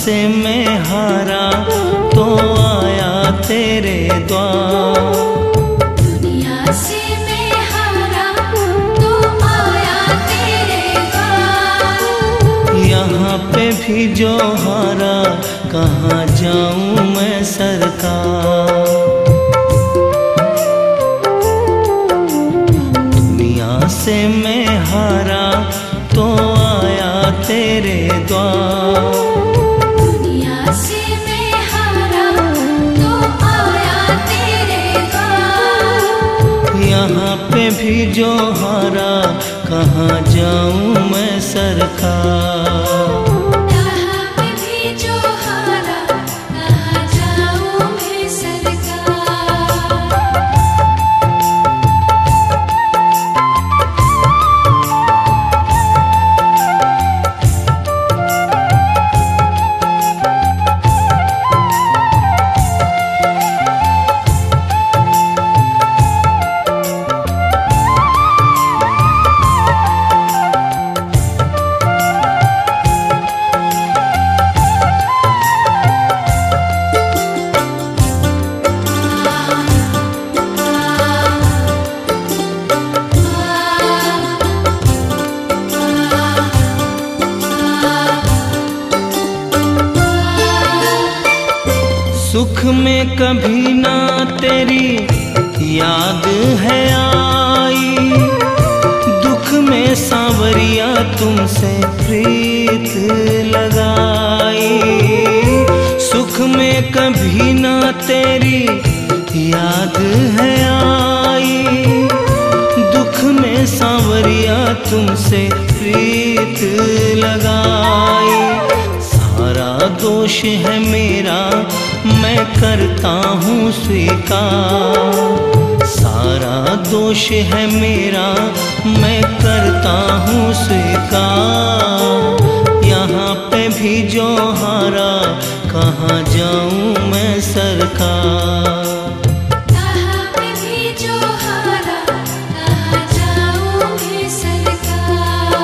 से मैं हारा तो आया तेरे द्वार। दुनिया से मैं हारा तो आया तेरे द्वार। यहाँ पे भी जो हारा कहाँ जाऊँ मैं सरकार। दुनिया से मैं हारा तो आया तेरे द्वार। दुनिया से मैं हारा तो आया तेरे द्वार। यहाँ पे भी जो हारा कहाँ जाऊँ मैं सरकार। यहाँ पे भी जो हारा कहाँ जाऊँ मैं सरकार। सुख में कभी ना तेरी याद है आई, दुख में सांवरिया तुमसे प्रीत लगाई। सुख में कभी ना तेरी याद है आई, दुख में सांवरिया तुमसे प्रीत लगाई। सारा दोष है मेरा मैं करता हूँ स्वीकार। सारा दोष है मेरा मैं करता हूँ स्वीकार। यहाँ पे भी जो हारा कहाँ जाऊँ मैं सरकार। यहाँ पे भी जो हारा कहाँ जाऊँ मैं सरकार।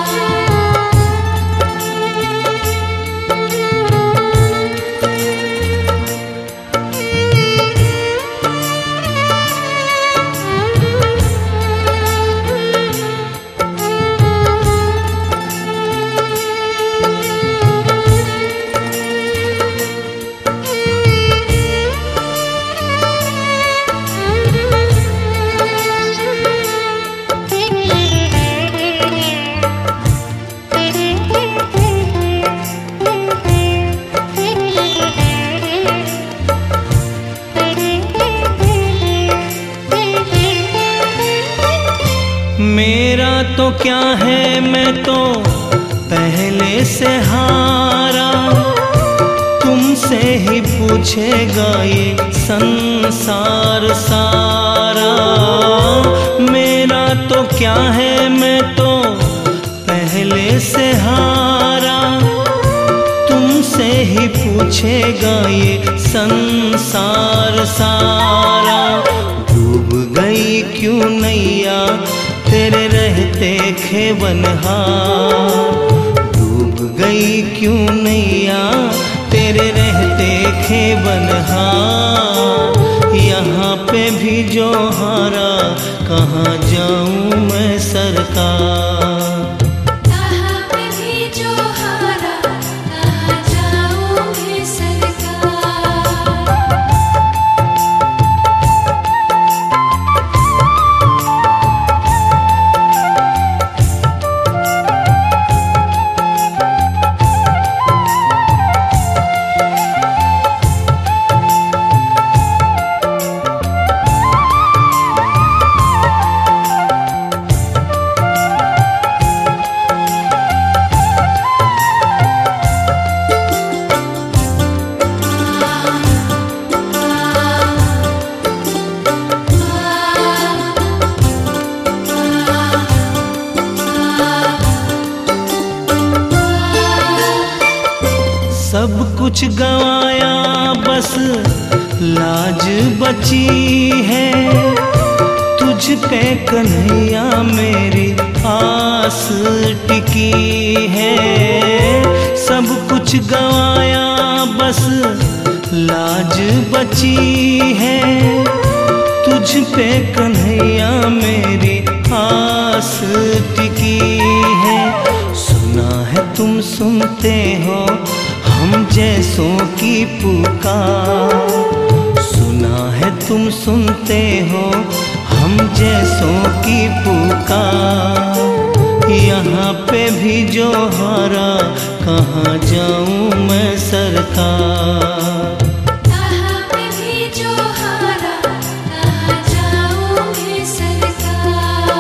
मेरा तो क्या है मैं तो पहले से हारा, तुमसे ही पूछेगा ये संसार सारा। मेरा तो क्या है मैं तो पहले से हारा, तुमसे ही पूछेगा ये संसार सारा। डूब गई क्यों नैया तेरे रहते खेवनहार। डूब गई क्यों नैया तेरे रहते खेवनहार। यहाँ पे भी जो हारा कहाँ जाऊँ मैं सरकार। यहाँ पे भी जो हारा कहाँ जाऊँ मैं सरकार। सब कुछ गवाया बस लाज बची है, तुझ पे कन्हैया मेरी आस टिकी है। सब कुछ गवाया बस लाज बची है। तुझ पे कन्हैया मेरी आस टिकी है। सुना है तुम सुनते हो हम जैसों की पुकार। सुना है तुम सुनते हो हम जैसों की पुकार। यहाँ पे भी जो हारा कहाँ जाऊँ मैं सरकार। यहाँ पे भी जो हारा कहाँ जाऊँ मैं सरकार।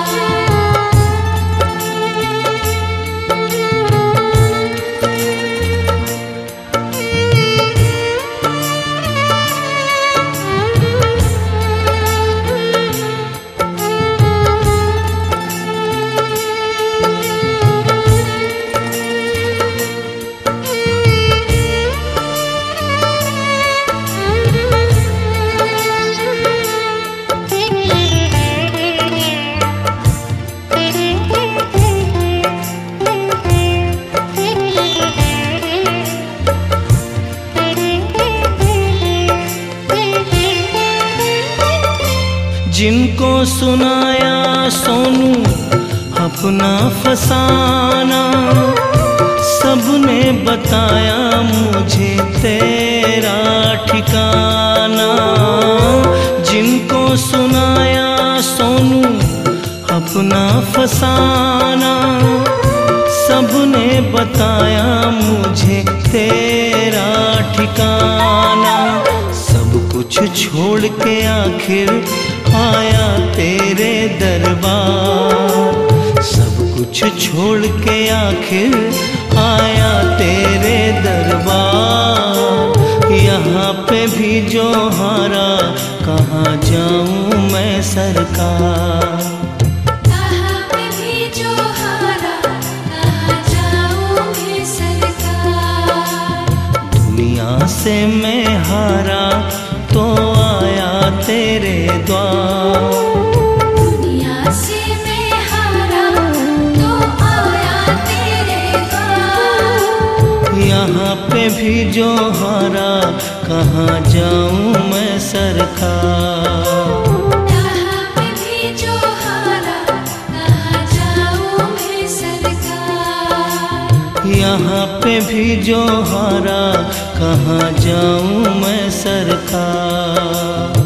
जिनको सुनाया सोनू अपना फसाना, सबने बताया मुझे तेरा ठिकाना। जिनको सुनाया सोनू अपना फसाना, सबने बताया मुझे तेरा ठिकाना। सब कुछ छोड़ के आखिर आया तेरे दरबार। सब कुछ छोड़ के आखिर आया तेरे दरबार। यहाँ पे भी जो हारा कहाँ जाऊँ मैं सरकार। यहाँ पे भी जो हारा कहाँ जाऊँ मैं सरकार। दुनिया से मैं हारा तो आया तेरे द्वार। दुनिया से मैं हारा तो आया तेरे द्वार। यहाँ पे भी जो हारा कहाँ जाऊँ मैं सरकार। यहाँ पे भी जो हारा कहाँ जाऊँ मैं सरकार। यहाँ पे भी जो हारा कहाँ जाऊँ मैं सरकार।